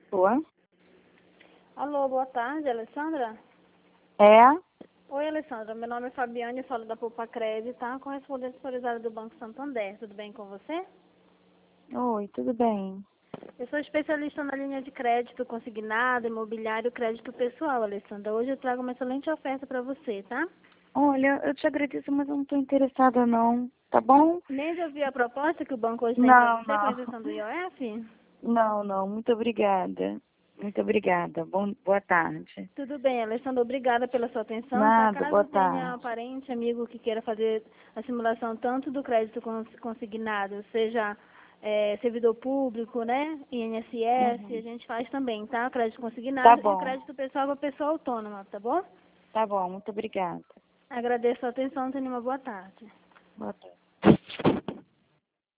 Boa. Alô, boa tarde, Alessandra? É? Oi, Alessandra. Meu nome é Fabiane, eu falo da Poupa Crédito, tá? Correspondente autorizada do Banco Santander. Tudo bem com você? Oi, tudo bem? Eu sou especialista na linha de crédito consignado, imobiliário e crédito pessoal, Alessandra. Hoje eu trago uma excelente oferta para você, tá? Olha, eu te agradeço, mas eu não estou interessada não, tá bom? Nem de ouvir a proposta que o banco hoje tem para Não, você com a não. isenção do IOF? Não, não, muito obrigada. Muito obrigada. Boa tarde. Tudo bem, Alessandra, obrigada pela sua atenção, tá? Nada, boa Caso tenha tarde. parente, amigo que queira fazer a simulação tanto do crédito consignado, seja servidor público, né? INSS, a Uhum. gente faz também, tá? Crédito Tá consignado e o bom, crédito pessoal para pessoa autônoma, tá bom? tá bom, muito obrigada. Agradeço a atenção, tenha uma boa tarde. Boa tarde.